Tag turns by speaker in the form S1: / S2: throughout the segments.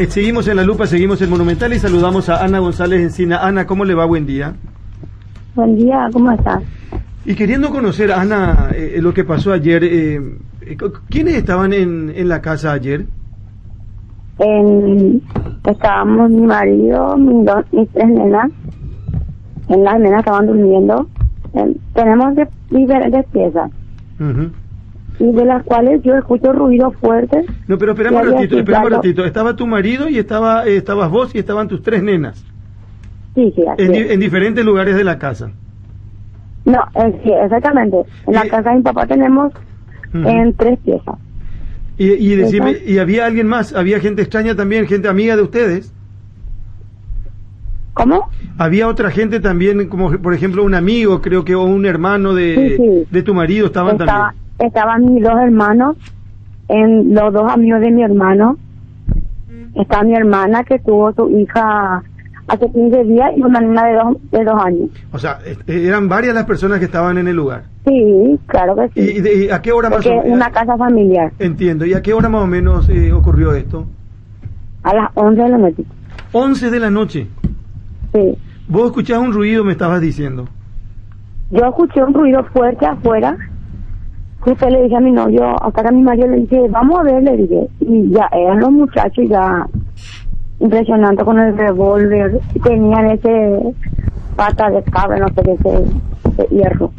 S1: Seguimos en La Lupa, seguimos en Monumental y saludamos a Ana González Encina. Ana, ¿cómo le va? Buen día.
S2: Buen día, ¿cómo estás?
S1: Y queriendo conocer, Ana, lo que pasó ayer, ¿quiénes estaban en la casa ayer?
S2: Estábamos mi marido, mis tres nenas. Las nenas estaban durmiendo. Tenemos diferentes piezas. Y de las cuales yo escucho ruido fuerte.
S1: No, pero espera un ratito. Estaba tu marido y estabas vos y estaban tus tres nenas.
S2: Sí, sí, así
S1: en diferentes lugares de la casa.
S2: No, sí, exactamente. En la casa de mi papá tenemos en tres piezas.
S1: Y decime, ¿y había alguien más? ¿Había gente extraña también, gente amiga de ustedes?
S2: ¿Cómo?
S1: ¿Había otra gente también, como por ejemplo un amigo, creo que, o un hermano de tu marido también?
S2: Estaban mis dos hermanos, los dos amigos de mi hermano. Está mi hermana que tuvo su hija hace 15 días y una niña de dos años.
S1: O sea, eran varias las personas que estaban en el lugar.
S2: Sí, claro que sí.
S1: ¿Y a qué hora más o menos?
S2: Una casa familiar.
S1: Entiendo. ¿Y a qué hora más o menos ocurrió esto?
S2: A las 11 de la noche.
S1: 11 de la noche.
S2: Sí.
S1: ¿Vos escuchás un ruido, me estabas diciendo?
S2: Yo escuché un ruido fuerte afuera. Justo le dije a mi novio, acá a mi marido, le dije, vamos a ver, le dije. Y ya eran los muchachos ya impresionante con el revólver. Tenían ese pata de cabra, no sé qué, ese hierro.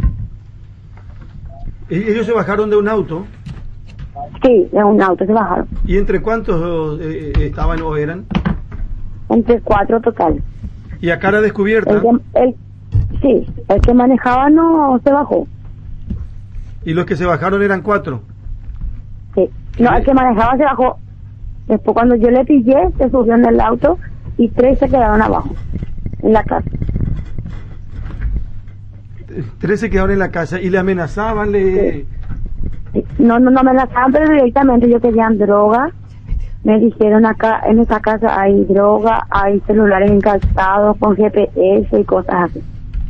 S1: ¿Ellos se bajaron de un auto?
S2: Sí, de un auto se bajaron.
S1: ¿Y entre cuántos estaban o eran?
S2: Entre 4 total.
S1: ¿Y a cara descubierta?
S2: Sí, el que manejaba no se bajó.
S1: ¿Y los que se bajaron eran 4?
S2: Sí, no, el que manejaba se bajó. Después cuando yo le pillé, se subió en el auto y 3 se quedaron abajo, en la casa.
S1: 3 se quedaron en la casa y le amenazaban,
S2: Sí. No me amenazaban, pero directamente ellos querían droga. Me dijeron, acá en esta casa hay droga, hay celulares encantados con GPS y cosas así.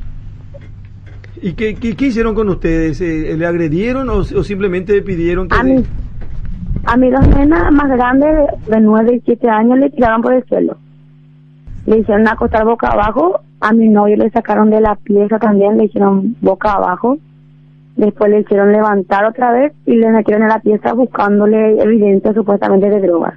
S1: ¿Y qué hicieron con ustedes? ¿Le agredieron o simplemente pidieron que...
S2: A mis dos nenas más grandes, de 9 y 7 años, le tiraron por el suelo. Le hicieron acostar boca abajo. A mi novio le sacaron de la pieza también, le hicieron boca abajo. Después le hicieron levantar otra vez y le metieron en la pieza buscándole evidencia supuestamente de drogas.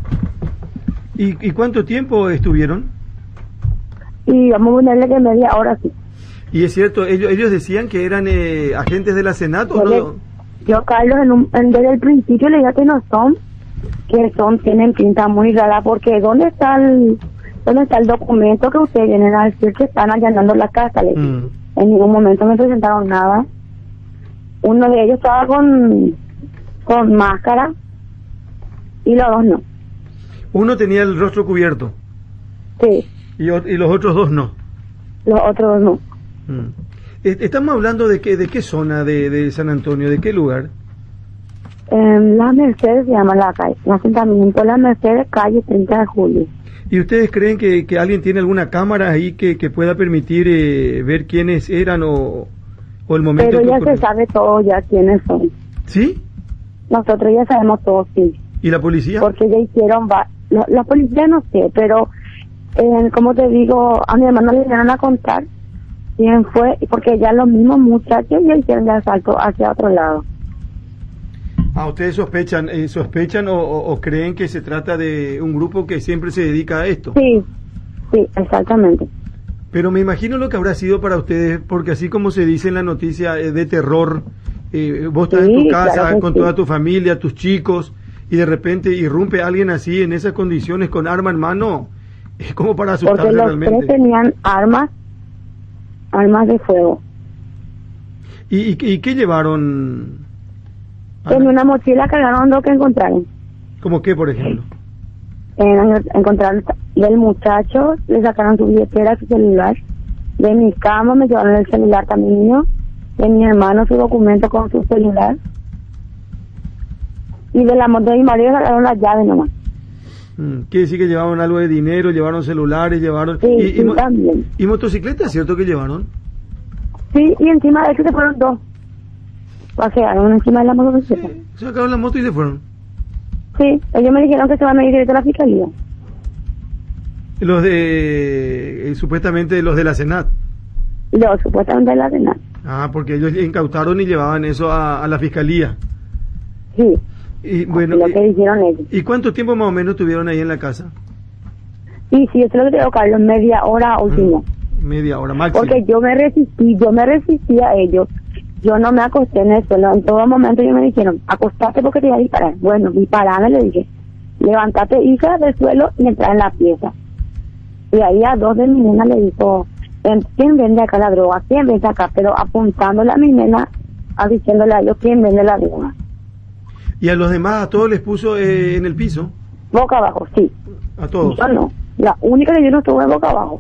S1: ¿Y cuánto tiempo estuvieron?
S2: Y vamos a ponerle que media hora sí.
S1: ¿Y es cierto, ellos decían que eran agentes de la Senato o no?
S2: Yo, Carlos, desde el principio le dije que no son, tienen pinta muy rara, porque ¿dónde está el documento que ustedes vienen a decir que están allanando la casa? En ningún momento me presentaron nada. Uno de ellos estaba con máscara y los dos no.
S1: Uno tenía el rostro cubierto.
S2: Sí.
S1: Y los otros dos no.
S2: Los otros no.
S1: Estamos hablando de qué zona de San Antonio, de qué lugar.
S2: La Mercedes se llama la calle, el asentamiento La Mercedes, calle 30 de julio.
S1: ¿Y ustedes creen que alguien tiene alguna cámara ahí que pueda permitir ver quiénes eran o el momento?
S2: Pero ya se sabe todo ya quiénes son.
S1: ¿Sí?
S2: Nosotros ya sabemos todo, sí.
S1: ¿Y la policía?
S2: Porque ya hicieron, la policía no sé, pero como te digo, a mi hermano le vinieron a contar quién fue, porque ya los mismos muchachos ya hicieron el asalto hacia otro lado.
S1: ¿Ustedes sospechan o creen que se trata de un grupo que siempre se dedica a esto?
S2: Sí, exactamente.
S1: Pero me imagino lo que habrá sido para ustedes, porque así como se dice en la noticia de terror, vos estás en tu casa, claro, con toda tu familia, tus chicos, y de repente irrumpe alguien así en esas condiciones con arma en mano, es como para asustarse
S2: porque los
S1: realmente.
S2: Tres tenían armas de fuego.
S1: ¿Y qué llevaron?
S2: En una mochila cargaron lo que encontraron.
S1: ¿Cómo qué, por ejemplo?
S2: Encontraron del muchacho, le sacaron su billetera, su celular. De mi cama me llevaron el celular también mío. De mi hermano su documento con su celular. Y de la moto de mi marido sacaron las llaves nomás.
S1: Quiere decir que llevaron algo de dinero, llevaron celulares, llevaron...
S2: Sí, también.
S1: ¿Y motocicletas, cierto que llevaron?
S2: Sí, y encima de que se fueron 2. Pasearon encima de la motocicleta.
S1: Sí, sacaron la moto y se fueron.
S2: Sí, ellos me dijeron que se van a ir directo a la fiscalía.
S1: Los de, supuestamente los de la Senat.
S2: Los supuestamente de la Senat.
S1: Ah, porque ellos incautaron y llevaban eso a la fiscalía.
S2: Sí.
S1: Y bueno,
S2: lo que dijeron ellos.
S1: ¿Y cuánto tiempo más o menos tuvieron ahí en la casa?
S2: Sí, eso es lo que tengo, Carlos, media hora último.
S1: Media hora máximo.
S2: Porque yo me resistí a ellos. Yo no me acosté en el suelo. En todo momento ellos me dijeron, acostate porque te voy a disparar. Bueno, disparame, le dije. Levantate, hija, del suelo y entra en la pieza. Y ahí a dos de mi nena le dijo, ¿quién vende acá la droga? ¿Quién vende acá? Pero apuntándole a mi nena, diciéndole a ellos, ¿quién vende la droga?
S1: ¿Y a los demás, a todos les puso en el piso?
S2: Boca abajo, sí.
S1: ¿A todos?
S2: Yo no. La única que yo no estuve boca abajo.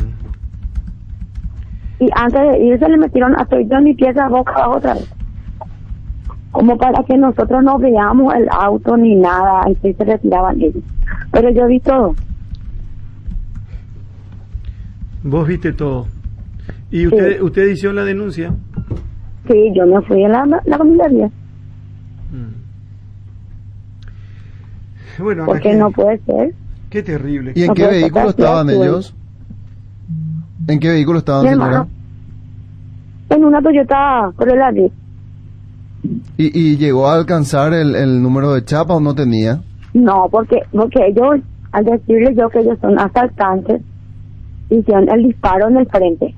S2: Y antes de irse le metieron a yo en mi pieza boca abajo otra vez. Como para que nosotros no veamos el auto ni nada, y se retiraban ellos. Pero yo vi todo.
S1: Vos viste todo. ¿Y usted hizo la denuncia?
S2: Sí, yo me fui a la comisaría.
S1: Bueno,
S2: porque no puede ser.
S1: Qué terrible.
S3: ¿Y en qué vehículo estaban ellos? ¿En qué vehículo estaban, señora?
S2: En una Toyota Corolla 10.
S3: ¿Y llegó a alcanzar el número de chapa o no tenía?
S2: No, porque ellos, al decirles yo que ellos son asaltantes, hicieron el disparo en el frente.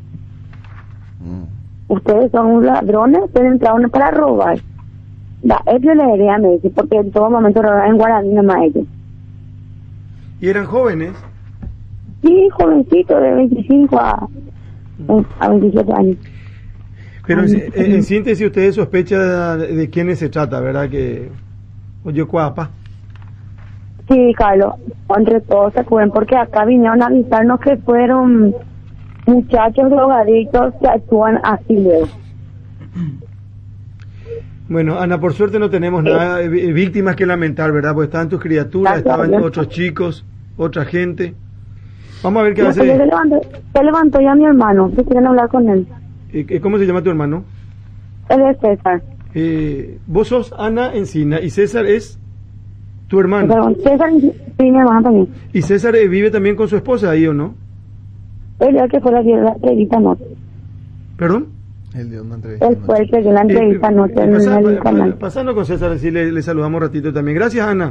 S2: Ustedes son ladrones, ustedes entraron para robar. Ellos le diría, me dice, porque en todo momento robaban en guaraní nomás ellos.
S1: ¿Y eran jóvenes?
S2: Sí, jovencitos, de 25 a 27 años.
S1: Pero en síntesis, ustedes sospechan de quiénes se trata, ¿verdad? Que oye, cuapa.
S2: Sí, Carlos, entre todos se acuden, porque acá vinieron a avisarnos que fueron muchachos drogadictos que actúan así luego.
S1: Bueno, Ana, por suerte no tenemos nada víctimas que lamentar, ¿verdad? Porque estaban tus criaturas, estaban otros chicos, otra gente. Vamos a ver qué hace.
S2: Se levantó ya mi hermano, si quieren hablar con él.
S1: ¿Cómo se llama tu hermano?
S2: Él es César.
S1: Vos sos Ana Encina y César es tu hermano.
S2: Perdón, César, sí, mi hermano también.
S1: ¿Y César vive también con su esposa ahí o no?
S2: Él ya que fue la entrevista anoche.
S1: ¿Perdón?
S3: Él dio una entrevista.
S2: Él fue el que dio la entrevista anoche en el canal.
S1: Pasando con César, así le saludamos un ratito también. Gracias, Ana.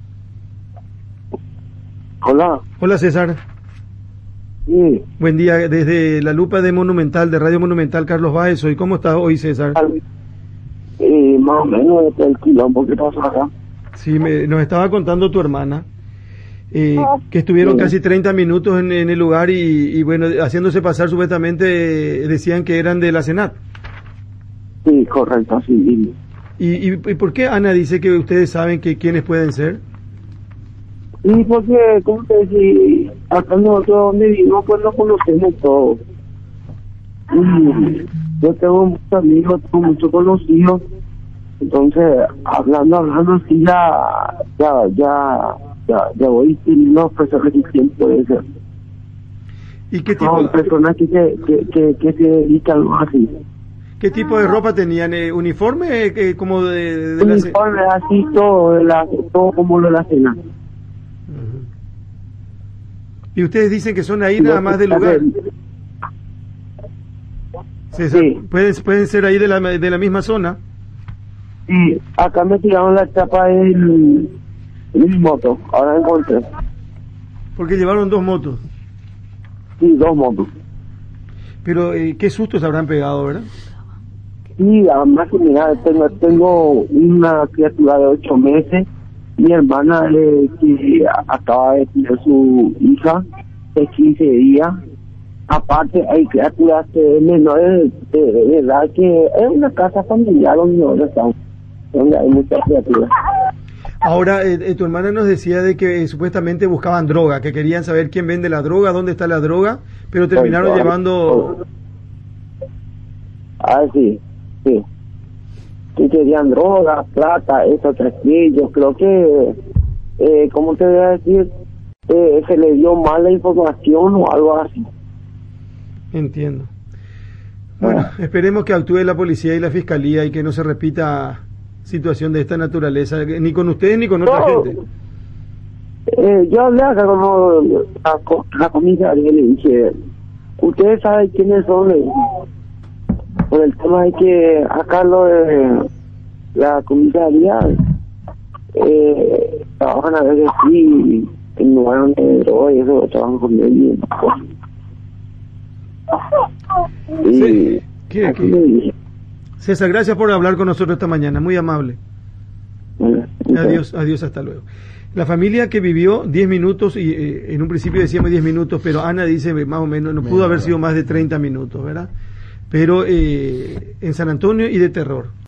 S4: Hola.
S1: Hola, César.
S4: Sí.
S1: Buen día, desde la lupa de Monumental, de Radio Monumental, Carlos Báez. ¿Cómo estás hoy, César?
S4: Más o menos el quilombo que pasó acá.
S1: Sí, nos estaba contando tu hermana que estuvieron casi 30 minutos en el lugar y bueno, haciéndose pasar supuestamente, decían que eran de la Senat.
S4: Sí, correcto, así.
S1: ¿Y por qué Ana dice que ustedes saben que quiénes pueden ser?
S4: Y porque, como te decía, acá nosotros donde vivimos, pues nos conocemos todos. Yo tengo muchos amigos, tengo muchos conocidos. Entonces, hablando así, ya voy teniendo personas que quién puede ser.
S1: ¿Y qué tipo?
S4: Son personas que se dedican así.
S1: ¿Qué tipo de ropa tenían? ¿Uniforme? Como de
S4: uniforme, así todo como lo de la cena.
S1: Y ustedes dicen que son ahí nada más del lugar. César, sí. ¿Pueden ser ahí de la misma zona?
S4: Sí, acá me tiraron la chapa de mi moto, ahora encontré.
S1: Porque llevaron 2 motos.
S4: Sí, 2 motos.
S1: Pero qué sustos habrán pegado, ¿verdad?
S4: Sí, además que mira, tengo una criatura de 8 meses. Mi hermana que acaba de tener su hija de 15 días. Aparte hay criaturas menores de edad, que es una casa familiar donde hay muchas criaturas.
S1: Ahora, tu hermana nos decía de que supuestamente buscaban droga, que querían saber quién vende la droga, dónde está la droga, pero terminaron llevando...
S4: Sí. Que querían droga, plata, eso, yo creo que, ¿cómo te voy a decir? Se le dio mala información o algo así.
S1: Entiendo. Bueno, esperemos que actúe la policía y la fiscalía y que no se repita situación de esta naturaleza, ni con ustedes ni con otra gente.
S4: Yo hablé acá con la comisaría y le dije, ustedes saben quiénes son, le dije. Por el tema de que acá lo de la comisaría trabajan a veces sí en lugares de droga y eso, trabajan con él y
S1: Sí. ¿Qué?
S4: le dije.
S1: César, gracias por hablar con nosotros esta mañana, muy amable.
S4: Bueno,
S1: Adiós, hasta luego. La familia que vivió 10 minutos, y en un principio decíamos 10 minutos, pero Ana dice más o menos, no pudo haber sido más de 30 minutos, ¿verdad? Pero en San Antonio y de terror.